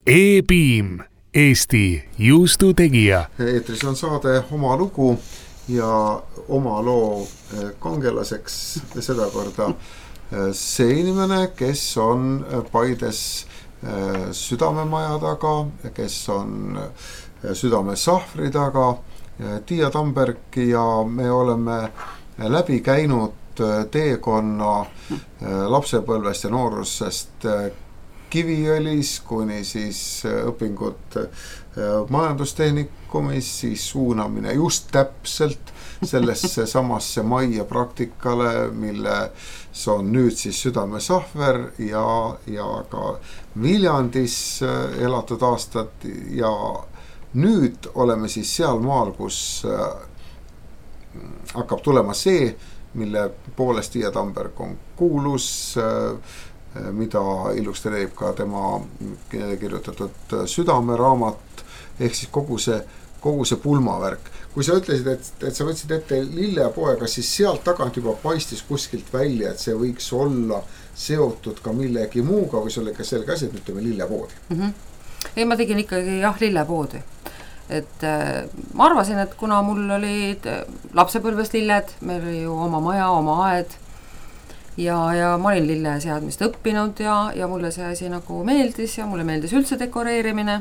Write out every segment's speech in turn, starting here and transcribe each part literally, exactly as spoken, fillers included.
E-Beam, Eesti juustutegija. Eetris on saade Oma lugu ja oma loo kangelaseks sedakorda see inimene, kes on Paides südamemaja taga, kes on südamesahvri taga, Tiia Tamberg, ja me oleme läbi käinud teekonna lapsepõlvest ja noorusest Kiviõlis kuni siis õpingud majandustehnikumis, siis suunamine just täpselt sellesse samasse majja praktikale, milles on nüüd siis südamesahver ja, ja ka Viljandis elatud aastad, ja nüüd oleme siis seal maal, kus hakkab tulema see, mille poolest Tiia Tamberg on kuulus, mida illustreerib ka tema kirjutatud südameraamat, ehk siis kogu see, kogu see pulmavärk. Kui sa ütlesid, et, et sa võtsid ette lillepoega, siis sealt tagant juba paistis kuskilt välja, et see võiks olla seotud ka millegi muuga, või see oli ka selge asi, et nüüd teeme lillepoodi? Mm-hmm. Ei, ma tegin ikkagi jah, lillepoodi. Et äh, ma arvasin, et kuna mul olid lapsepõlves lilled, meil oli ju oma maja, oma aed, Ja, ja ma olin lille seadmist õppinud ja, ja mulle see asi nagu meeldis ja mulle meeldis üldse dekoreerimine.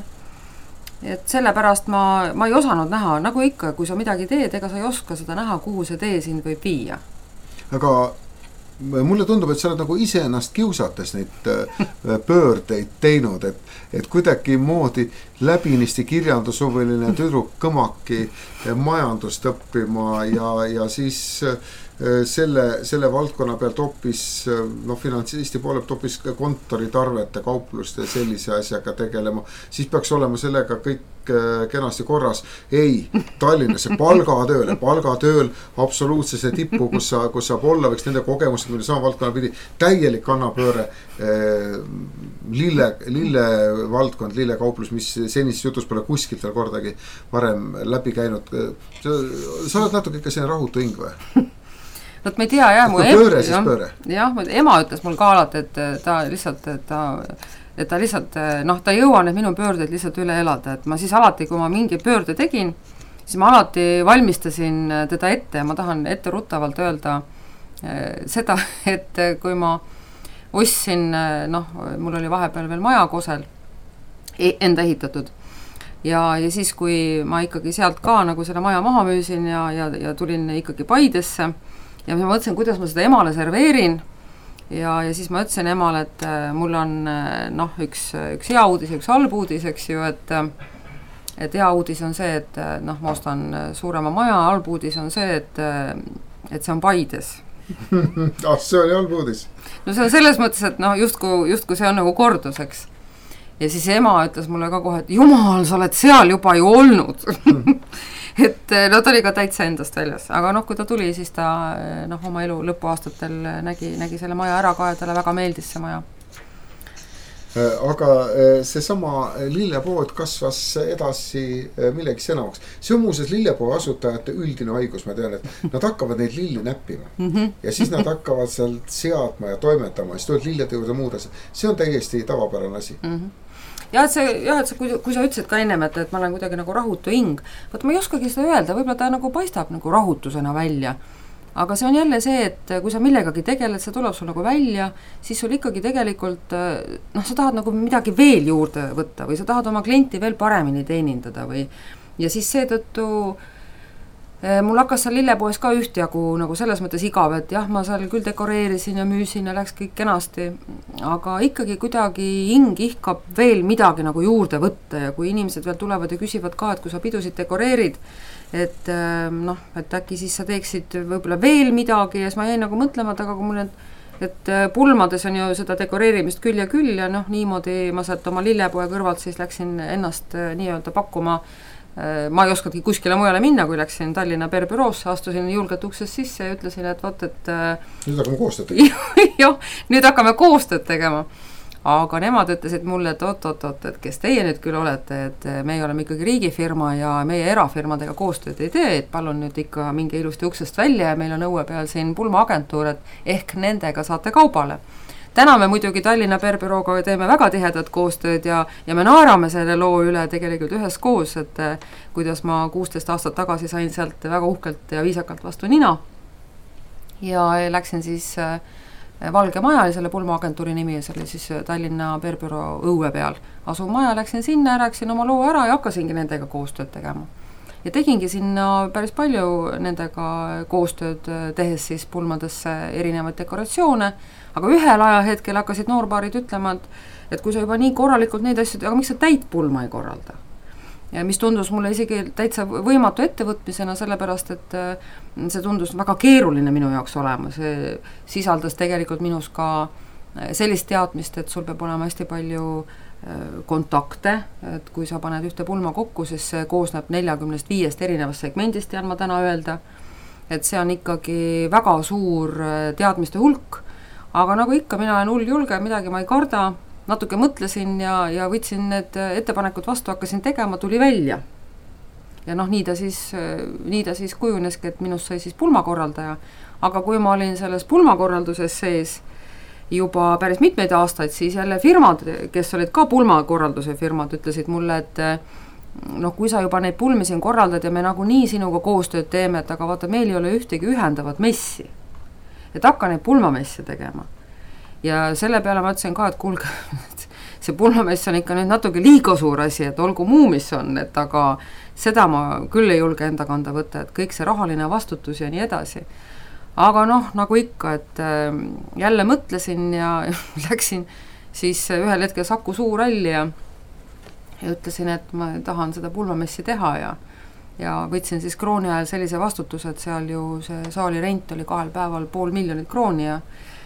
Et sellepärast ma, ma ei osanud näha, nagu ikka, kui sa midagi teed, ega sa ei oska seda näha, kuhu see tee sind võib viia. Aga mulle tundub, et sa oled nagu ise ennast kiusates neid pöördeid teinud, et, et kuidagi moodi läbinisti kirjandushuviline tüdruk kõmaki majandust õppima ja, ja siis selle, selle valdkonna pealt hoopis no, finantsisti poole pealt hoopis kontoritarvete, kaupluste sellise asjaga tegelema, siis peaks olema sellega kõik kenasti korras. Ei, Tallinnasse palgatööle, palgatööl absoluutsesse tippu, kus, sa, kus saab olla, võiks nende kogemust, mille sama valdkonna pidi täielik kannapööre eh, lille, lille valdkond, lille kauplus, mis senises jutus pole kuskilt veel kordagi varem läbi käinud. Sa, sa oled natuke ikka selline rahutu hing või? Vot ma ei tea, jah, mu pööre siis pööre. Jah, ema ütles mul ka alati, et ta lihtsalt, et ta, et ta lihtsalt, noh, ta jõua need minu pöördeid lihtsalt üle elada, et ma siis alati, kui ma mingi pöörde tegin, siis ma alati valmistasin teda ette ja ma tahan ette ruttavalt öelda eh, seda, et kui ma ostsin, noh, mul oli vahepeal veel maja Kosel enda ehitatud ja, ja siis, kui ma ikkagi sealt ka nagu selle maja maha müüsin ja, ja, ja tulin ikkagi Paidesse ja ma mõtlesin, kuidas ma seda emale serveerin ja, ja siis ma ütlesin emale, et mul on noh, üks, üks hea uudis ja üks halb uudis, eks ju, et, et hea uudis on see, et noh, ma ostan suurema maja, halb uudis on see, et, et see on Paides. Ah, see oli halb uudis. No see on selles mõttes, et noh, justku, justku see on nagu korduseks. Ja siis ema ütles mulle ka kohe, et jumal, sa oled seal juba ju olnud. Et no ta oli ka täitsa endast väljas, aga noh, kui ta tuli, siis ta noh, oma elu lõpuaastatel nägi, nägi selle maja ära ka ja talle väga meeldis see maja. Aga see sama lillepood kasvas edasi millegi sõnavaks. See on muuseas lillepoe asutajate üldine haigus, ma tean, et nad hakkavad neid lilli näppima mm-hmm. ja siis nad hakkavad sealt seadma ja toimetama ja siis tuleb lillede juurde muud asja. See on täiesti tavapärane asi. Mm-hmm. Ja, et see, jah, et see, kui, kui sa ütlesid ka ennem, et, et ma olen kuidagi nagu rahutu hing, võt ma ei oskagi seda öelda, võib-olla ta nagu paistab nagu rahutusena välja. Aga see on jälle see, et kui sa millegagi tegeled, see tuleb sul nagu välja, siis sul ikkagi tegelikult, noh, sa tahad nagu midagi veel juurde võtta või sa tahad oma klienti veel paremini teenindada või ja siis seetõttu mul hakkas seal lillepoes ka ühtjagu nagu selles mõttes igav, et jah, ma seal küll dekoreerisin ja müüsin ja läks kõik kenasti, aga ikkagi kuidagi hing ihkab veel midagi nagu juurde võtta ja kui inimesed veel tulevad ja küsivad ka, et kui sa pidusid dekoreerid, et noh, et äkki siis sa teeksid võib-olla veel midagi ja siis ma jäin nagu mõtlema, et aga kui mul need, et pulmades on ju seda dekoreerimist küll ja küll ja noh, niimoodi ma sealt oma lillepoe kõrvalt siis läksin ennast nii-öelda pakkuma. Ma ei oskadki kuskile mujale minna, kui läksin Tallinna perbüroosse, astusin julgelt uksest sisse ja ütlesin, et vot, et nüüd hakkame koostööd tegema. Jah, nüüd hakkame koostööd tegema. Aga nemad ütlesid mulle, et oot, oot, oot, et kes teie nüüd küll olete, et meie oleme ikkagi riigifirma ja meie erafirmadega koostööd ei tee, et palun nüüd ikka mingi ilusti uksest välja ja meil on õue peal siin pulmaagentuur, et ehk nendega saate kaubale. täna me muidugi Tallinna Perbürooga teeme väga tihedat koostööd ja, ja me naerame selle loo üle tegelikult ühes koos, et kuidas ma kuusteist aastat tagasi sain sealt väga uhkelt ja viisakalt vastu nina ja läksin siis Valge Maja oli selle pulmaagentuuri nimi, see oli siis Tallinna Perbüroo õue peal asuv maja, läksin sinna, rääksin oma loo ära ja hakkasingi nendega koostööd tegema. Ja tegingi sinna päris palju nendega koostööd tehes siis pulmadesse erinevaid dekoratsioone, aga ühel ajahetkel hakkasid noorbaarid ütlema, et, et kui sa juba nii korralikult neid asju, aga miks sa täit pulma ei korralda? Ja mis tundus mulle isegi täitsa võimatu ettevõtmisena, sellepärast, et see tundus väga keeruline minu jaoks olema. See sisaldas tegelikult minus ka sellist teadmist, et sul peab olema hästi palju kontakte, et kui sa paned ühte pulma kokku, siis see koosneb neljakümnest viiest erinevast segmendist, tean ma täna öelda, et see on ikkagi väga suur teadmiste hulk, aga nagu ikka, mina olen hull julge, midagi ma ei karda, natuke mõtlesin ja, ja võtsin need ettepanekud vastu, hakkasin tegema, tuli välja. Ja noh, nii ta siis, nii ta siis kujuneski, et minust sai siis pulmakorraldaja, aga kui ma olin selles pulmakorralduses sees, juba päris mitmeid aastaid, siis jälle firmad, kes olid ka pulmakorralduse firmad, ütlesid mulle, et noh, kui sa juba neid pulmi siin korraldad ja me nagu nii sinuga koostööd teeme, et aga vaata, meil ei ole ühtegi ühendavat messi. Et hakka neid pulmamesse tegema. Ja selle peale ma ütlesin ka, et kuulge, see pulmamess on ikka nüüd natuke liiga suur asi, et olgu muu, mis on, et aga seda ma küll ei julge enda kanda võtta, et kõik see rahaline vastutus ja nii edasi. Aga noh, nagu ikka, et jälle mõtlesin ja läksin siis ühel hetkel Saku Suurhalli ja, ja ütlesin, et ma tahan seda pulmamessi teha ja, ja võtsin siis krooni ajal sellise vastutuse, et seal ju see saali rent oli kahel päeval pool miljonit krooni ja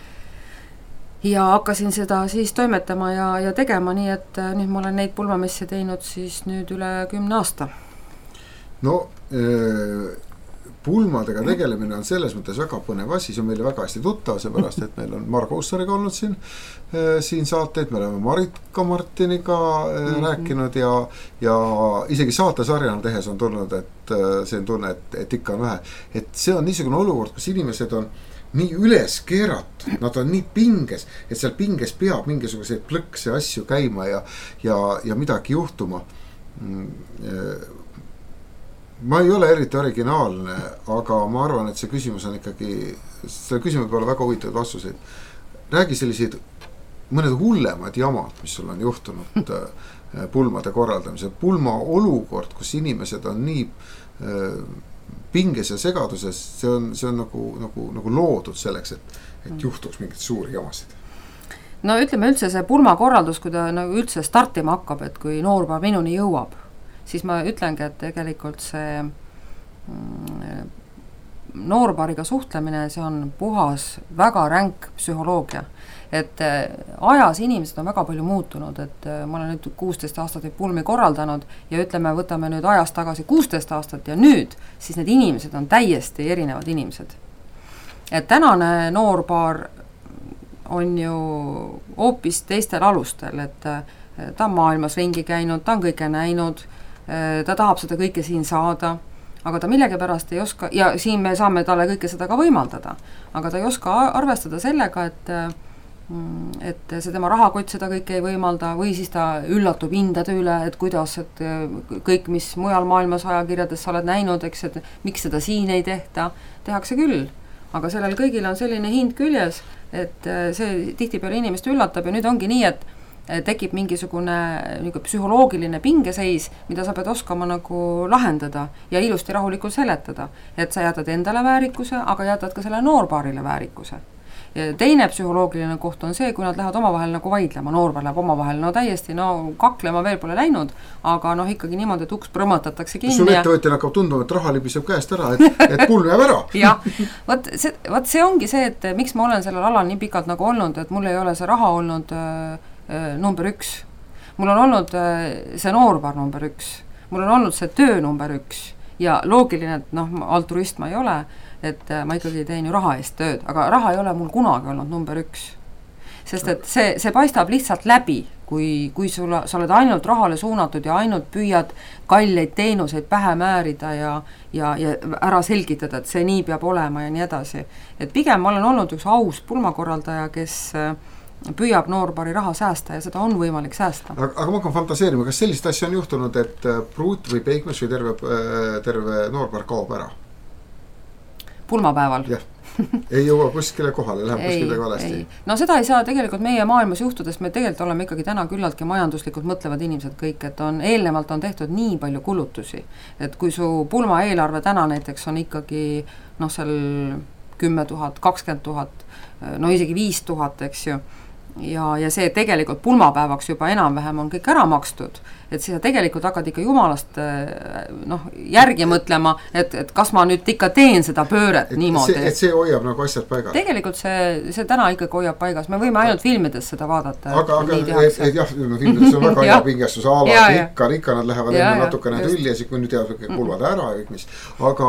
ja hakkasin seda siis toimetama ja, ja tegema, nii et nüüd ma olen neid pulmamessi teinud siis nüüd üle kümne aasta. No äh... pulmadega tegelemine on selles mõttes väga põnev asi, see on meile väga hästi tuttav, seepärast, et meil on Margo Ussariga olnud siin, äh, siin saateid, me oleme Marika Martiniga äh, mm-hmm. rääkinud ja, ja isegi saatesarjana tehes on tulnud, et äh, see on tunne, et, et ikka on vähe. Et see on niisugune olukord, kus inimesed on nii üles keeratud, nad on nii pinges, et seal pinges peab mingisuguseid plõkse asju käima ja, ja, ja midagi juhtuma. Mm, ma ei ole eriti originaalne, aga ma arvan, et see küsimus on ikkagi, see küsimus peab väga huvitavaid vastuseid. Räägi selliseid mõned hullemad jamad, mis sul on juhtunud pulmade korraldamise. Pulma olukord, kus inimesed on nii pinges ja segaduses, see on, see on nagu, nagu, nagu loodud selleks, et, et juhtuks mingid suuri jamasid. No ütleme üldse see pulmakorraldus, kui ta nagu üldse startima hakkab, et kui noorpaar minuni jõuab, siis ma ütlengi, et tegelikult see noorpaariga suhtlemine, see on puhas, väga ränk psühholoogia. Et ajas inimesed on väga palju muutunud, et ma olen nüüd kuusteist aastat pulmi korraldanud ja ütleme, võtame nüüd ajast tagasi kuusteist aastat ja nüüd, siis need inimesed on täiesti erinevad inimesed. Et tänane noorpaar on ju hoopis teistel alustel, et ta on maailmas ringi käinud, ta on kõike näinud, ta tahab seda kõike siin saada, aga ta millegipärast ei oska, ja siin me saame talle kõike seda ka võimaldada, aga ta ei oska arvestada sellega, et, et see tema rahakott seda kõike ei võimalda või siis ta üllatub hindade üle, et kuidas, et kõik, mis mujal maailmas ajakirjades sa oled näinud, eks, et miks seda siin ei tehta, tehakse küll, aga sellel kõigil on selline hind küljes, et see tihtipeale inimest üllatab ja nüüd ongi nii, et tekib mingisugune psühholoogiline pingeseis, mida sa pead oskama nagu lahendada ja ilusti rahulikult seletada, et sa jätad endale väärikuse, aga jätad ka selle noorpaarile väärikuse. Ja teine psühholoogiline koht on see, kui nad lähevad omavahel nagu vaidlema, noorpaar läheb omavahel, no täiesti, no kaklema veel pole läinud, aga noh ikkagi niimoodi, et uks prõmatatakse kinni. Sul ettevõtjal hakkab tunduma, et raha libiseb käest ära, et, et pulm jääb ära. Jah, võt see, võt see ongi see, et miks ma olen sellel alal nii pikalt nagu olnud, et mul ei ole see raha olnud number üks. Mul on olnud see noorpaar number üks. Mul on olnud see töö number üks. Ja loogiline, et noh, altruist ma ei ole, et ma ikkagi teen ju raha eest tööd, aga raha ei ole mul kunagi olnud number üks. Sest et see, see paistab lihtsalt läbi, kui, kui sulla, sa oled ainult rahale suunatud ja ainult püüad kalleid teenuseid pähe määrida ja, ja, ja ära selgitada, et see nii peab olema ja nii edasi. Et pigem ma olen olnud üks aus pulmakorraldaja, kes püüab Noorbari raha säästa ja seda on võimalik säästa. Aga, aga ma hakkan fantaseerima, kas sellist asja on juhtunud, et pruut või peigmees või terve, terve Noorbar kaob ära? Pulmapäeval? Jah. Ei jõua kuskile kohale, läheb kuskile valesti. No seda ei saa tegelikult meie maailmas juhtudest, me tegelikult oleme ikkagi täna küllaltki majanduslikult mõtlevad inimesed kõik, et on eelnevalt on tehtud nii palju kulutusi, et kui su pulma eelarve täna näiteks on ikkagi noh, seal kümme tuhat, kakskümmend tuhat, no isegi viis tuhat, eks ju, ja, ja see tegelikult pulmapäevaks juba enam-vähem on kõik ära makstud, et sa tegelikult hakkad ikka jumalast noh, järgi mõtlema, et, et kas ma nüüd ikka teen seda pööret et niimoodi. See, et see hoiab nagu asjad paigas. Tegelikult see, see täna ikkagi hoiab paigas, me võime ainult filmides seda vaadata. Aga, aga et, et jah, filmides on väga hea pingestus, ala rikka, rikka nad lähevad enne natukene tülli ja siis kui nüüd teavad, kulvad ära ja kõik mis, aga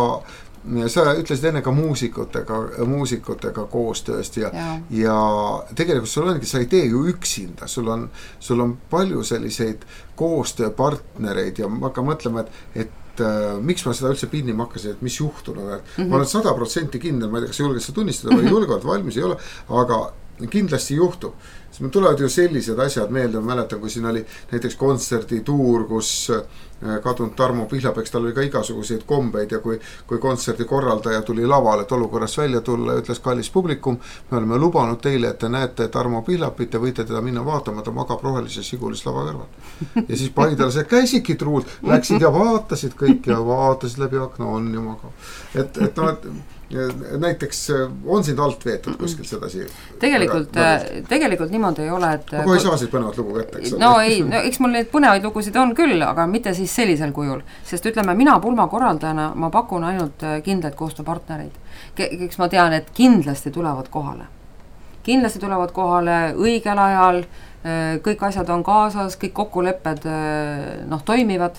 sa ütlesid enne ka muusikutega, muusikutega koostööst ja, ja. ja tegelikult sul ongi, sa ei tee ju üksinda, sul on, sul on palju selliseid koostööpartnereid ja ma hakkan mõtlema, et, et uh, miks ma seda üldse pinnima hakkasin, et mis juhtunud, et mm -hmm. ma olen sada protsenti kindel, ma ei tea, kas julged seda tunnistada või julgelt valmis ei ole, aga kindlasti juhtub. Siis me tulevad ju sellised asjad meelde, ma mäletan, kui siin oli näiteks kontserdituur, kus kadunud Tarmo Pihlapeks, tal oli ka igasuguseid kombeid ja kui, kui kontserdi korraldaja tuli lavale, et olukorras välja tulla ja ütles, kallis publikum, me oleme lubanud teile, et te näete Tarmo Pihlapit ja võite teda minna vaatama, ta magab rohelises Sigulis lava kõrval. Ja siis Paidal see käisikid ruud, läksid ja vaatasid kõik ja vaatasid läbi akna, on ju magav. Et, et no, et näiteks on sind alt veetud kuskil sedasi? Tegelikult, tegelikult niimoodi ei ole, et... Aga ei saa siit põnevat lugu kätte, eks? No ei, no, eks mul neid põnevaid lugusid on küll, aga mitte siis sellisel kujul. Sest ütleme, mina pulma korraldajana, ma pakun ainult kindlaid koostööpartnereid. Eks ma tean, et kindlasti tulevad kohale. Kindlasti tulevad kohale õigel ajal, kõik asjad on kaasas, kõik kokkulepped noh, toimivad.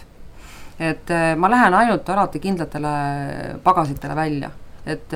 Et ma lähen ainult alati kindlatele pagasitele välja. Et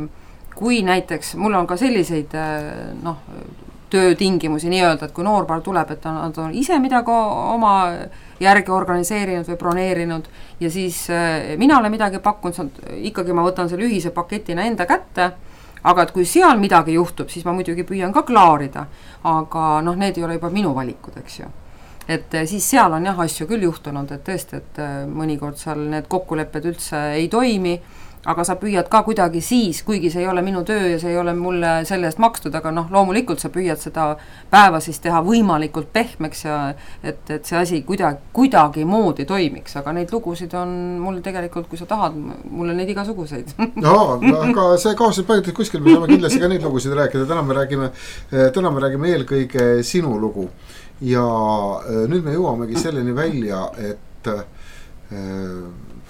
kui näiteks, mul on ka selliseid noh, töötingimusi nii öelda, et kui Noorbar tuleb, et nad on ise midagi oma järgi organiseerinud või broneerinud ja siis mina olen midagi pakkunud, ikkagi ma võtan selle ühise paketina enda kätte, aga et kui seal midagi juhtub, siis ma muidugi püüan ka klaarida, aga noh, need ei ole juba minu valikud, eks ju. Et siis seal on jah asju küll juhtunud, et tõesti, et mõnikord seal need kokkulepped üldse ei toimi, aga sa püüad ka kuidagi siis, kuigi see ei ole minu töö ja see ei ole mulle selle eest makstud, aga noh, loomulikult sa püüad seda päeva siis teha võimalikult pehmeks ja et, et see asi kuidagi, kuidagi moodi toimiks, aga neid lugusid on mul tegelikult, kui sa tahad, mul on neid igasuguseid. Jaa, aga see kaasab paljud kuskil, me saame kindlasti ka neid lugusid rääkida, täna me räägime, täna me räägime eelkõige sinu lugu ja nüüd me jõuamegi selleni välja, et äh,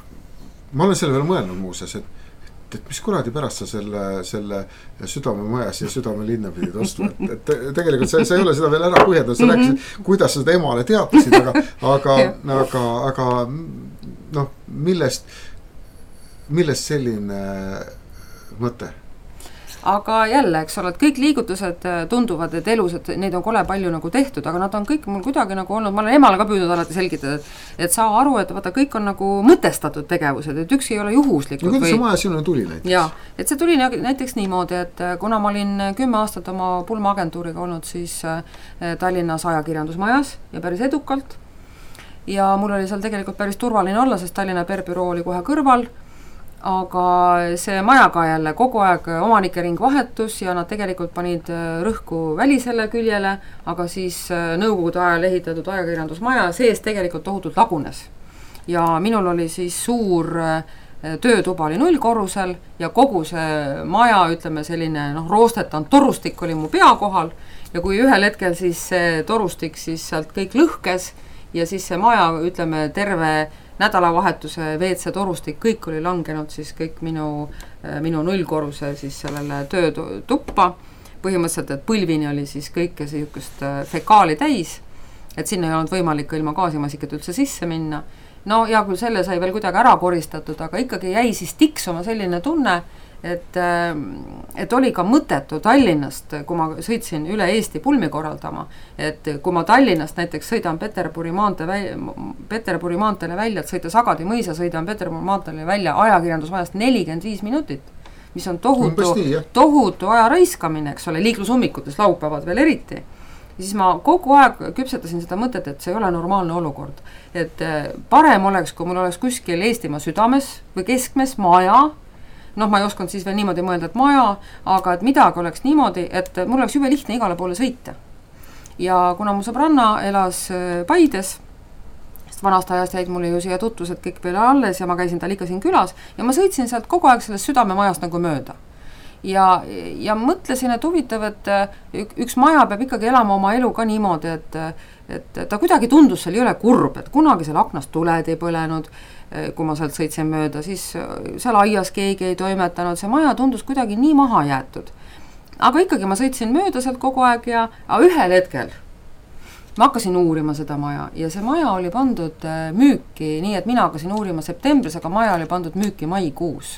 ma olen selle veel mõelnud muuses, et, et, et mis kuradi pärast sa selle, selle südamemajas ja südamelinna pidid ostu, et, et tegelikult sa, sa ei ole seda veel ära põhjendanud, sa rääkisid, kuidas sa seda emale teatasid, aga, aga, aga, aga noh, millest, millest selline mõte? Aga jälle, eks ole, et kõik liigutused tunduvad, et elus, et neid on kole palju nagu tehtud, aga nad on kõik mul kuidagi nagu olnud, ma olen emale ka püüdnud alati selgitada, et, et saa aru, et vaata, kõik on nagu mõtestatud tegevused, et üks ei ole juhuslik. No kuidas või... see maja sinule tuli näiteks? Jaa, et see tuli näiteks niimoodi, et kuna ma olin kümme aastat oma pulmaagentuuriga olnud, siis Tallinnas ajakirjandusmajas ja päris edukalt. Ja mul oli seal tegelikult päris turvaline olla, sest Tallinna perbüroo oli kohe kõrval, aga see majaga jälle kogu aeg omanike ring vahetus ja nad tegelikult panid rõhku välisele küljele, aga siis nõukogude ajal ehitatud ajakirjandusmaja sees tegelikult tohutult lagunes. Ja minul oli siis suur töötuba oli nullkorrusel ja kogu see maja, ütleme selline noh, roostetanud torustik oli mu pea kohal ja kui ühel hetkel siis see torustik siis sealt kõik lõhkes ja siis see maja, ütleme terve nädalavahetuse V C torustik, kõik oli langenud siis kõik minu, minu nullkorruse siis sellele töötuppa. Põhimõtteliselt, et põlvini oli siis kõike sihukest fekaali täis, et sinna ei olnud võimalik ilma gaasimasikat üldse sisse minna. No ja küll selle sai veel kuidagi ära koristatud, aga ikkagi jäi siis tiksuma selline tunne, et, et oli ka mõtetu Tallinnast, kui ma sõitsin üle Eesti pulmi korraldama, et kui ma Tallinnast näiteks sõidan Peterburi maante välja, Peterburi maanteele välja, et sõita Sagadi mõisa, sõidan Peterburi maanteele välja ajakirjandusmajast nelikümmend viis minutit, mis on tohutu, tohutu aja raiskamine, eks ole, liiklusummikutes laupäevad veel eriti. siis ma kogu aeg küpsetasin seda mõtet, et see ei ole normaalne olukord. Et parem oleks, kui mul oleks kuskil Eestimaa südames või keskmes maja, noh, ma ei osanud siis veel niimoodi mõelda, et maja, aga et midagi oleks niimoodi, et mul oleks jube lihtne igale poole sõita. Ja kuna mu sõbranna elas Paides, sest vanast ajast jäid mulle ju siia tutvused kõik peale alles ja ma käisin tal ikka siin külas ja ma sõitsin sealt kogu aeg sellest südamemajast nagu mööda. Ja, ja mõtlesin, et huvitav, et üks maja peab ikkagi elama oma elu ka niimoodi, et, et ta kuidagi tundus, seal ei ole kurb, et kunagi seal aknast tuled ei põlenud, kui ma sealt sõitsin mööda, siis seal aias keegi ei toimetanud, see maja tundus kuidagi nii maha jäetud. Aga ikkagi ma sõitsin mööda sealt kogu aeg ja ühel hetkel ma hakkasin uurima seda maja ja see maja oli pandud müüki, nii et mina hakkasin uurima septembris, aga maja oli pandud müüki maikuus.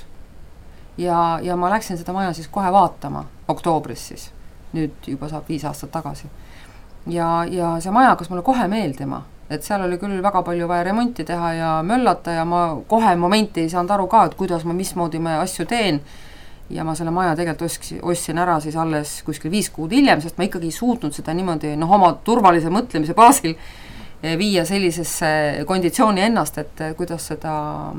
Ja, ja ma läksin seda maja siis kohe vaatama, oktoobris siis, nüüd juba saab viis aastat tagasi. Ja, ja see maja hakkas mulle kohe meeldima, et seal oli küll väga palju vaja remonti teha ja möllata ja ma kohe momenti ei saanud aru ka, et kuidas ma, mismoodi ma asju teen. Ja ma selle maja tegelikult ostsin, ostsin ära siis alles kuskil viis kuud hiljem, sest ma ikkagi ei suutnud seda niimoodi, noh, oma turvalise mõtlemise baasil viia sellisesse konditsiooni ennast, et kuidas seda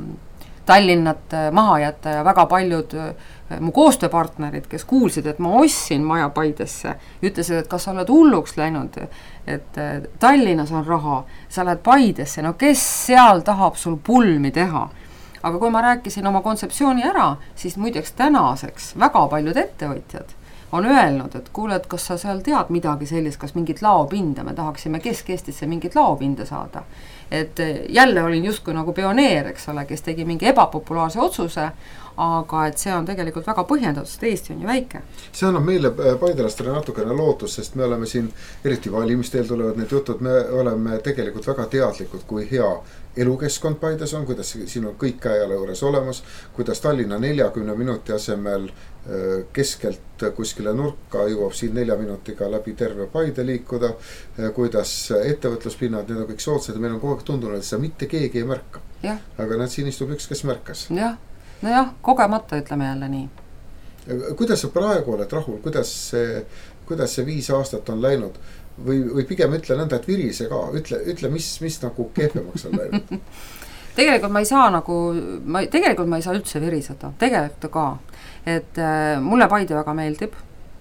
Tallinnat maha jätta ja väga paljud mu koostööpartnerid, kes kuulsid, et ma ostsin maja Paidesse, ütlesid, et kas sa oled hulluks läinud, et Tallinnas on raha, sa lähed Paidesse, no kes seal tahab sul pulmi teha. Aga kui ma rääkisin oma kontseptsiooni ära, siis muideks tänaseks väga paljud ettevõtjad on öelnud, et kuule, et kas sa seal tead midagi sellist, kas mingit laopinda, me tahaksime Kesk-Eestisse mingit laopinda saada. Et jälle olin justkui nagu pioneer, eks ole, kes tegi mingi ebapopulaarse otsuse, aga et see on tegelikult väga põhjendatud, sest Eesti on ju väike. See annab meile paidalastele natukene lootus, sest me oleme siin, eriti valimisteel tulevad need jutud, me oleme tegelikult väga teadlikud, kui hea elukeskkond Paides on, kuidas siin on kõik käejale juures olemas, kuidas Tallinna neljakümne minuti asemel keskelt kuskile nurka jõuab siin nelja minutiga läbi terve Paide liikuda, kuidas ettevõtluspinnad, need on kõik soodsad ja meil on kogu aeg tundunud, et seda mitte keegi ei märka. Ja. Aga näed, siin istub üks, kes märkas. Jah, no jah, kogemata ütleme jälle nii. Kuidas sa praegu oled rahul, kuidas see, kuidas see viis aastat on läinud või, või pigem ütle nõnda, et virise ka, ütle, ütle mis, mis nagu kehvemaks on läinud? Tegelikult ma ei saa nagu, ma, tegelikult ma ei saa üldse viriseda, tegelikult ka. Et äh, mulle Paide väga meeldib,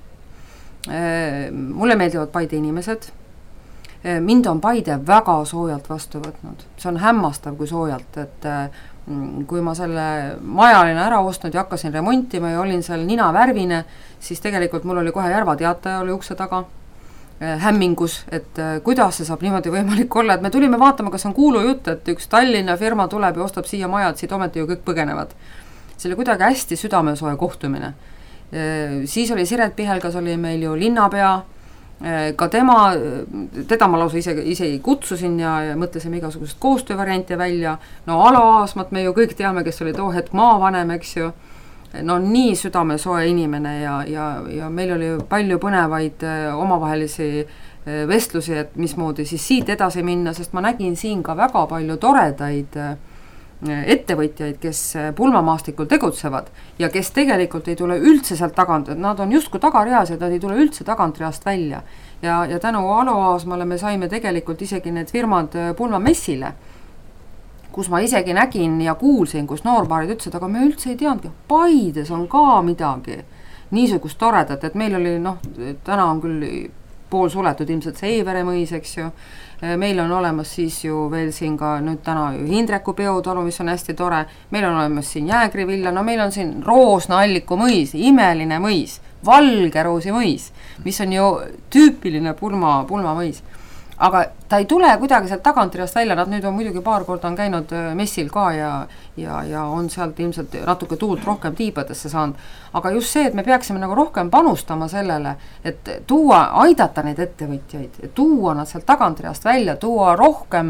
äh, mulle meeldivad Paide inimesed, äh, mind on Paide väga soojalt vastu võtnud, see on hämmastav kui soojalt, et äh, kui ma selle maja olin ära ostnud ja hakkasin remontima ja olin seal nina värvine, siis tegelikult mul oli kohe Järva teataja oli ukse taga, äh, hämmingus, et äh, kuidas see saab niimoodi võimalik olla, et me tulime vaatama, kas on kuulu jutt, et üks Tallinna firma tuleb ja ostab siia majad, siit ometi ju kõik põgenevad. See oli kuidagi hästi südamesoe kohtumine. Siis oli Siret Pihelgas, oli meil ju linnapea, ka tema, teda ma lausa ise, ise kutsusin ja, ja mõtlesime igasugused koostöövariante välja. No Alo Aasmat me ju kõik teame, kes oli too hetk maavanem, eks ju. No nii südamesoe inimene ja, ja, ja meil oli palju põnevaid omavahelisi vestlusi, et mismoodi siis siit edasi minna, sest ma nägin siin ka väga palju toredaid ettevõtjaid, kes pulmamaastikul tegutsevad ja kes tegelikult ei tule üldse sealt tagant, nad on justkui tagareas ja nad ei tule üldse tagantreast välja. Ja, ja tänu Alo Aasmale me saime tegelikult isegi need firmad pulmamessile, kus ma isegi nägin ja kuulsin, kus noorbaarid ütlesid, aga me üldse ei teadnud, Paides on ka midagi niisugust toredat, et meil oli, noh, täna on küll pool suletud ilmselt see Eivere mõis, eks ju. Meil on olemas siis ju veel siin ka nüüd täna ju Hindreku peotalu, mis on hästi tore. Meil on olemas siin Jäägrivilla, no meil on siin Roosna-Alliku mõis, imeline mõis, Valgeroosi mõis, mis on ju tüüpiline pulma, pulma mõis. Aga ta ei tule kuidagi sealt tagantreast välja, nad nüüd on muidugi paar korda on käinud messil ka ja, ja, ja on sealt ilmselt natuke tuult rohkem tiibadesse saanud. Aga just see, et me peaksime nagu rohkem panustama sellele, et tuua, aidata neid ettevõtjaid, tuua nad sealt tagantreast välja, tuua rohkem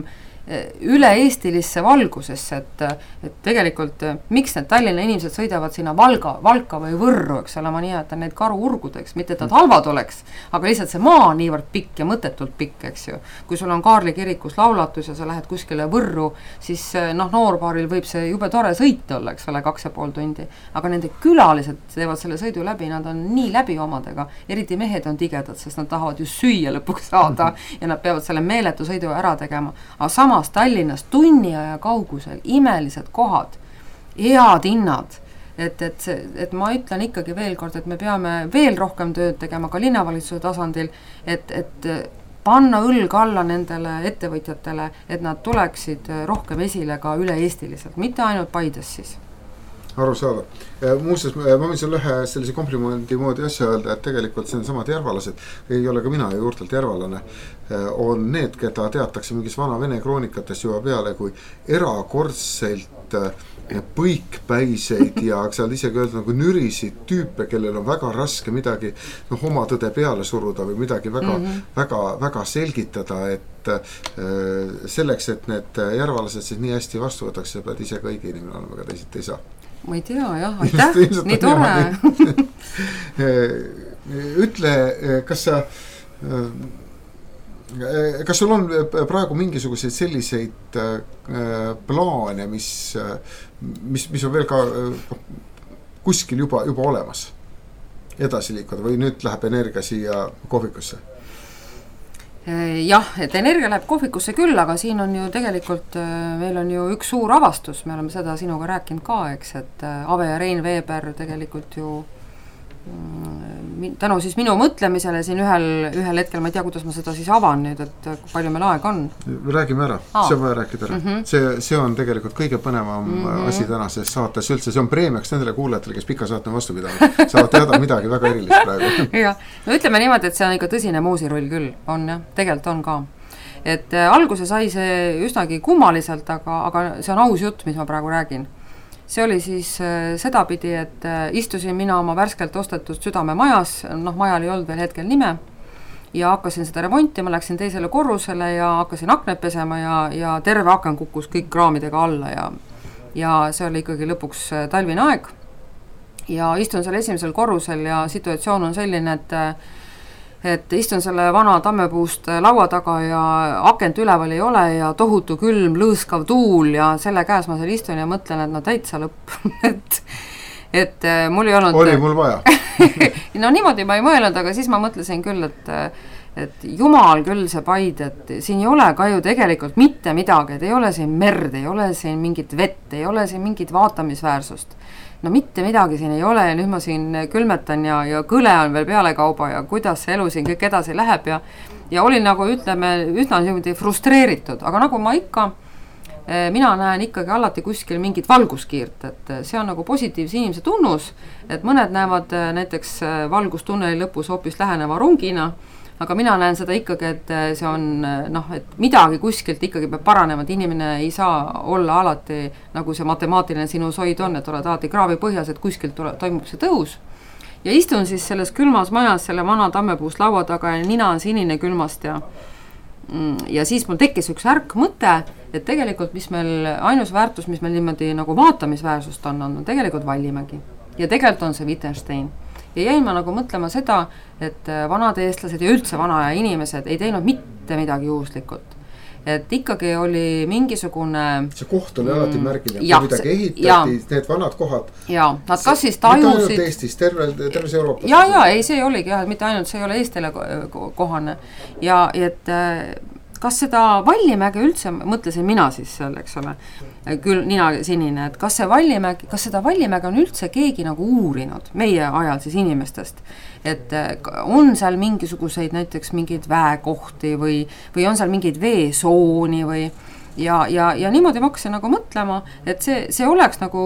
üle-eestilisse valgusesse, et, et tegelikult miks need Tallinna inimesed sõidavad sinna Valga, Valka või Võrru, eks ole, ma nimetan neid karuurgudeks, mitte et nad halvad oleks, aga lihtsalt see maa on niivõrd pikk ja mõttetult pikk, eks ju. Kui sul on Kaarli kirikus laulatus ja sa lähed kuskile Võrru, siis noh, noorpaaril võib see jube tore sõit olla, eks ole, kaks ja pool tundi, aga nende külalised teevad selle sõidu läbi, nad on nii läbi omadega, eriti mehed on tigedad, sest nad tahavad ju süüa lõpuks saada ja nad peavad selle meeletu sõidu ära tegema, aga sama samas Tallinnas tunni aja kaugusel imelised kohad, head hinnad, et, et, see, et ma ütlen ikkagi veel kord, et me peame veel rohkem tööd tegema ka linnavalitsuse tasandil, et, et panna õlg alla nendele ettevõtjatele, et nad tuleksid rohkem esile ka üle-eestiliselt, mitte ainult Paides siis. Aru saada. Muuseas, ma võin sulle ühe sellise komplimendi moodi asja öelda, et tegelikult see on samad järvalased, ei ole ka mina juurtelt järvalane, on need, keda teatakse mingis vana vene kroonikates juba peale kui erakordselt põikpäiseid ja seal isegi öelda nagu nürisid tüüpe, kellel on väga raske midagi noh, oma tõde peale suruda või midagi väga, mm-hmm. väga, väga selgitada, et selleks, et need järvalased siis nii hästi vastu võtaks, sa pead ise ka õige inimene olema, aga teised ei saa. Ma ei tea, jah, aitäh, nii tore. Ütle, kas sa, kas sul on praegu mingisuguseid selliseid plaane, mis, mis, mis on veel ka kuskil juba, juba olemas edasi liikuda või nüüd läheb energia siia kohvikusse? Jah, et energia läheb kohvikusse küll, aga siin on ju tegelikult, meil on ju üks suur avastus, me oleme seda sinuga rääkinud ka, eks, et Ave ja Rein Veeber tegelikult ju tänu siis minu mõtlemisele siin ühel, ühel hetkel, ma ei tea, kuidas ma seda siis avan nüüd, et palju meil aeg on. Räägime ära, Aa. see on vaja rääkida ära. Mm-hmm. See, see on tegelikult kõige põnevam mm-hmm. asi tänases saates üldse, see on preemiaks nendele kuulajatele, kes pika saate on vastu pidanud. Saavad teada midagi väga erilist praegu. Ja, no ütleme niimoodi, et see on ikka tõsine muusirull küll, on jah, tegelikult on ka. Et äh, alguse sai see üsnagi kummaliselt, aga, aga see on aus jutt, mis ma praegu räägin. See oli siis äh, sedapidi, et äh, istusin mina oma värskelt ostetud südame majas, noh, majal ei olnud veel hetkel nime, ja hakkasin seda remonti, ma läksin teisele korrusele ja hakkasin akned pesema ja, ja terve aken kukkus kõik kraamidega alla ja, ja see oli ikkagi lõpuks äh, talvine aeg. Ja istun seal esimesel korrusel ja situatsioon on selline, et et istun selle vana tammepuust laua taga ja akent üleval ei ole ja tohutu külm, lõõskav tuul ja selle käes ma seal istun ja mõtlen, et no täitsa lõpp. et, et mul ei olnud... Oli mul vaja. No niimoodi ma ei mõelnud, aga siis ma mõtlesin küll, et, et jumal küll see Paide, et siin ei ole ka ju tegelikult mitte midagi, et ei ole siin merd, ei ole siin mingit vett, ei ole siin mingit vaatamisväärsust. No mitte midagi siin ei ole ja nüüd ma siin külmetan ja, ja kõle on veel peale kauba ja kuidas see elu siin kõik edasi läheb ja, ja olin nagu ütleme üsna niimoodi frustreeritud, aga nagu ma ikka, mina näen ikkagi alati kuskil mingit valguskiirt, et see on nagu positiivse inimese tunnus, et mõned näevad näiteks valgustunneli lõpus hoopis läheneva rongina, aga mina näen seda ikkagi, et see on noh, et midagi kuskilt ikkagi peab paranema, et inimene ei saa olla alati nagu see matemaatiline sinusoid on, et oled alati kraavi põhjas, et kuskilt tule, toimub see tõus. Ja istun siis selles külmas majas selle vana tammepuust laua taga ja nina on sinine külmast ja ja siis mul tekkis üks ärk mõte, et tegelikult mis meil ainus väärtus, mis meil niimoodi nagu vaatamisväärsust on, on tegelikult Vallimägi ja tegelikult on see Wittgenstein. Ja jäin ma nagu mõtlema seda, et vanad eestlased ja üldse vana aja inimesed ei teinud mitte midagi juhuslikult. Et ikkagi oli mingisugune... See koht oli alati märgiline, kui midagi ehitati, need vanad kohad. Ja, nad kas siis tajusid... Mitte ainult Eestis, terve, terves Euroopas. Ja, ja, ei, see oligi jah, et mitte ainult see ei ole Eestile kohane. Ja et kas seda Vallimäge üldse, mõtlesin mina siis seal, eks ole, küll nina sinine, et kas see Vallimäge, kas seda Vallimäge on üldse keegi nagu uurinud meie ajal siis inimestest, et on seal mingisuguseid näiteks mingeid väekohti või, või on seal mingeid veesooni või ja, ja, ja niimoodi ma hakkasin nagu mõtlema, et see, see oleks nagu,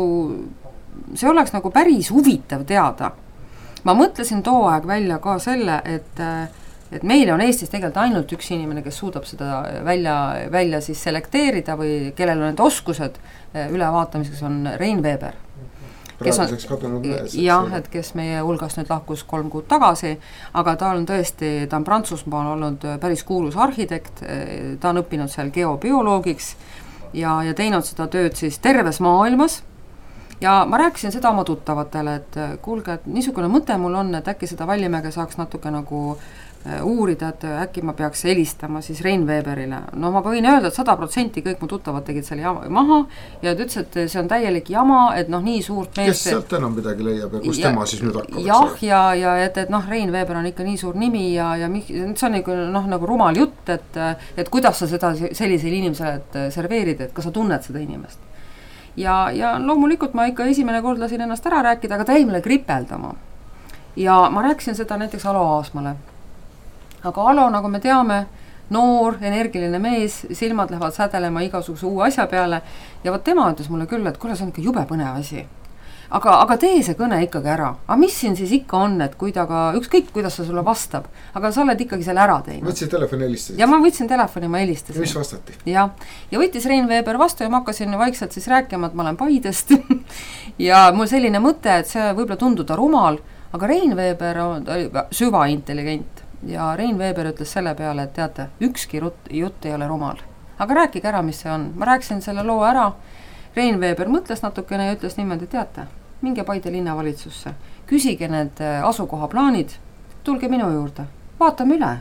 see oleks nagu päris huvitav teada. Ma mõtlesin too aeg välja ka selle, et et meile on Eestis tegelikult ainult üks inimene, kes suudab seda välja, välja siis selekteerida või kellel on need oskused ülevaatamiseks on Rein Veeber. praeguseks kadunud mees. Jah, et kes meie hulgas nüüd lahkus kolm kuud tagasi, aga ta on tõesti, ta on Prantsusmaal olnud päris kuulus arhitekt, ta on õppinud seal geobioloogiks ja, ja teinud seda tööd siis terves maailmas. Ja ma rääkisin seda oma tuttavatele, et kuulge, et niisugune mõte mul on, et äkki seda Vallimäge saaks natuke nagu uurida, et äkki ma peaks helistama siis Rein Veberile. No ma võin öelda, et sada protsenti kõik mu tuttavad tegid selle jama, maha ja ta ütles, et see on täielik jama, et noh, nii suurt meest... Kes sealt enam midagi leiab ja kus ja, tema siis nüüd hakkab? Jah, ja, ja et, et noh, Rein Veber on ikka nii suur nimi ja, ja see on nagu, noh, nagu rumal jutt, et, et kuidas sa seda sellisele inimesele serveerid, et kas sa tunned seda inimest. Ja, ja loomulikult ma ikka esimene kord lasin ennast ära rääkida, aga ta jäi mulle kripeldama. Ja ma rääkisin seda näiteks Alo Aasmale. Aga Alo, nagu me teame, noor, energiline mees, silmad lähevad sädelema igasuguse uue asja peale ja võt tema ütles mulle küll, et kuule, see on ikka jube põnev asi. Aga, aga tee see kõne ikkagi ära. Aga mis siin siis ikka on, et kui ta ka, ükskõik kuidas sa sulle vastab, aga sa oled ikkagi selle ära teinud. Võtsid telefoni helistasid? Ja ma võtsin telefoni, ma helistasin. Ja mis vastati? Ja, ja võttis Rein Veber vastu ja ma hakkasin vaikselt siis rääkima, et ma olen Paidest ja mul selline mõte, et see võib-olla tunduda rumal, aga Rein Veber on süvaintelligent ja Rein Veber ütles selle peale, et teate, ükski jutt, jutt ei ole rumal. Aga rääkige ära, mis see on. Ma rääkisin selle loo ära. Rein Veber mõtles natukene ja ütles niimoodi, teate, minge Paide linnavalitsusse, küsige need asukohaplaanid, tulge minu juurde, vaatame üle.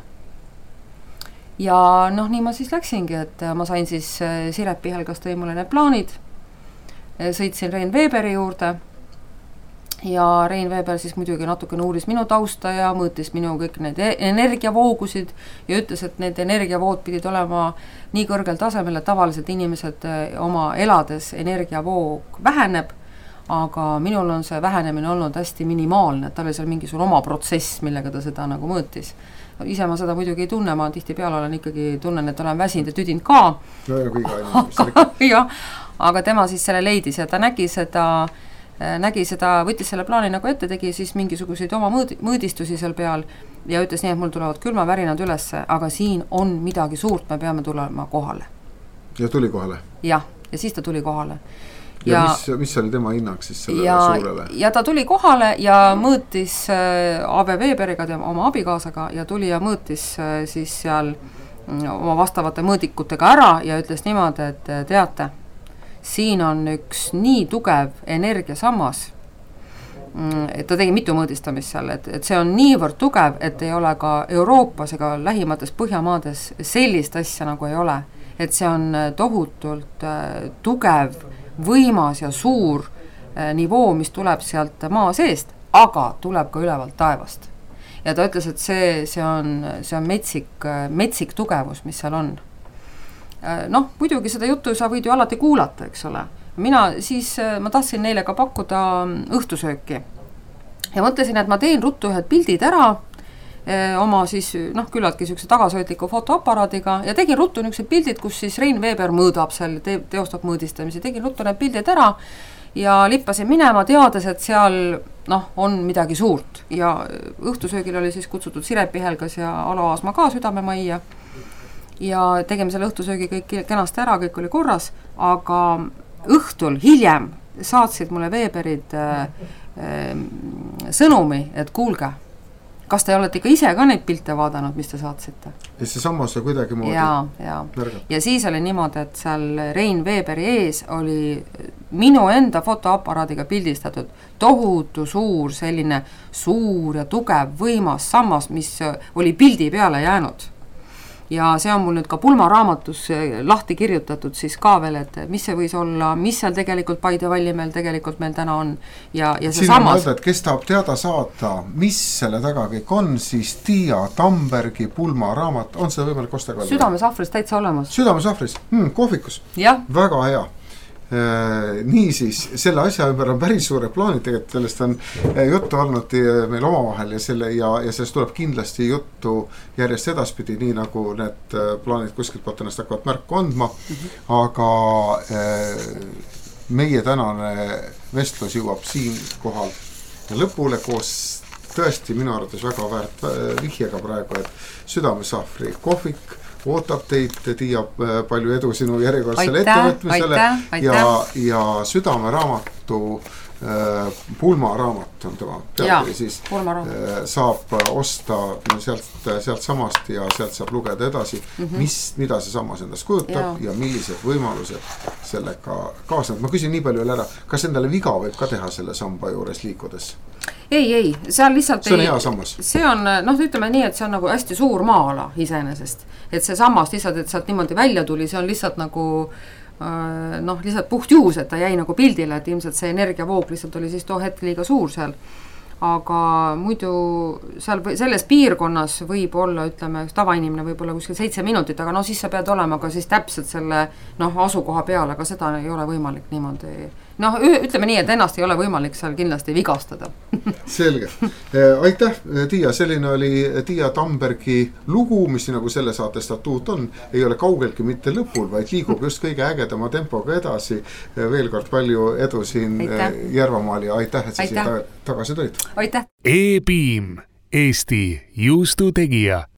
Ja noh, nii ma siis läksingi, et ma sain siis Siret Pihelgas tõi mulle need plaanid, sõitsin Rein Veberi juurde ja Rein Veber siis muidugi natuke uuris minu tausta ja mõõtis minu kõik need energiavoogusid ja ütles, et need energiavood pidid olema nii kõrgel tasemel, et tavaliselt inimesed oma elades energiavoog väheneb, aga minul on see vähenemine olnud hästi minimaalne, et tal oli seal mingisugune oma protsess, millega ta seda nagu mõõtis. Ise ma seda muidugi ei tunne, ma tihti peal olen ikkagi tunnen, et olen väsinud ja tüdinud ka. No ja kui iga inimene. Ja, aga tema siis selle leidis ja ta nägi seda nägi seda, võttis selle plaani nagu ette, tegi siis mingisuguseid oma mõõd, mõõdistusi seal peal ja ütles nii, et mul tulevad külmavärinad ülesse, aga siin on midagi suurt, me peame tulema kohale. Ja tuli kohale? Jah, ja siis ta tuli kohale. Ja, ja mis, mis oli tema hinnang siis sellele ja, suurele? Ja ta tuli kohale ja mõõtis A B Weberiga tema oma abikaasaga ja tuli ja mõõtis siis seal oma vastavate mõõdikutega ära ja ütles niimoodi, et teate, siin on üks nii tugev energiasammas, et ta tegi mitu mõõdistamist seal, et, et see on niivõrd tugev, et ei ole ka Euroopas ega lähimates Põhjamaades sellist asja nagu ei ole, et see on tohutult tugev, võimas ja suur nivoo, mis tuleb sealt maa seest, aga tuleb ka ülevalt taevast. Ja ta ütles, et see, see on, see on metsik, metsik tugevus, mis seal on. Noh, muidugi seda juttu sa võid ju alati kuulata, eks ole. Mina siis, ma tahtsin neile ka pakkuda õhtusööki. Ja mõtlesin, et ma teen ruttu ühed pildid ära oma siis, noh, küllaltki sükse tagasöötliku fotoaparaadiga ja tegin ruttu niisugused pildid, kus siis Rein Veber mõõdab seal, te, teostab mõõdistamise. Tegin ruttu need pildid ära ja lippasin minema teades, et seal noh, on midagi suurt. Ja õhtusöögil oli siis kutsutud Siret Pihelgas ja Alo Aasma ka Südamemajja. Ja tegime selle õhtusöögi kõik kenasti ära, kõik oli korras, aga õhtul hiljem saatsid mulle Veberid äh, äh, sõnumi, et kuulge, kas te olete ikka ise ka neid pilte vaadanud, mis te saatsite? Ja see samas kuidagi moodi ja, ja. ja siis oli niimoodi, et seal Rein Veberi ees oli minu enda fotoaparaadiga pildistatud tohutu suur selline suur ja tugev võimas sammas, mis oli pildi peale jäänud. Ja see on mul nüüd ka pulmaraamatus lahti kirjutatud siis ka veel, et mis see võis olla, mis seal tegelikult Paide Vallimäel tegelikult meil täna on. Ja, ja see siin samas... on öelda, et kes tahab teada saada, mis selle taga kõik on, siis Tiia Tambergi pulmaraamat, on seda võimalik osta ka? Südamesahvris täitsa olemas. Südamesahvris, hmm, kohvikus. Ja. Väga hea. Nii siis, selle asja ümber on päris suure plaanid, tegelikult sellest on juttu olnud meil omavahel ja, selle, ja, ja sellest tuleb kindlasti juttu järjest edaspidi, nii nagu need plaanid kuskilt poolt ennast hakkavad märku andma, mm-hmm. aga meie tänane vestlus jõuab siin kohal lõpule koos tõesti minu arvates väga väärt vihjega praegu, et Südamesahvri kohvik ootab teid, Tiia, palju edu sinu järjekordsele ettevõtmisele ja, ja Südameraamatu pulmaraamat on tema pealkiri, siis pulmaraamat. saab osta sealt, sealt samast ja sealt saab lugeda edasi, mm -hmm. mis, mida see sammas endast kujutab ja. ja millised võimalused sellega kaasnevad. Ma küsin nii palju veel ära, kas endale viga võib ka teha selle samba juures liikudes? Ei, ei, seal lihtsalt see on ei, hea sammas. See on, noh, ütleme nii, et see on nagu hästi suur maa-ala iseenesest. Et see sammast lihtsalt, et sealt niimoodi välja tuli, see on lihtsalt nagu noh, lihtsalt puht juhus, et ta jäi nagu pildile, et ilmselt see energiavoog lihtsalt oli siis too hetk liiga suur seal. Aga muidu seal selles piirkonnas võib olla, ütleme, tavainimene võib olla kuskil seitse minutit, aga no siis sa pead olema ka siis täpselt selle noh, asukoha peal, aga seda ei ole võimalik niimoodi. Noh, ütleme nii, et ennast ei ole võimalik seal kindlasti vigastada. Selge. Aitäh, Tiia, selline oli Tiia Tambergi lugu, mis nagu selle saate statuut on, ei ole kaugeltki mitte lõpul, vaid liigub just kõige ägedama tempoga edasi. Veel kord palju edu siin Järvamaal ja aitäh, et sa siia tagasi tulid. Aitäh. E-piim, Eesti juustu tegija.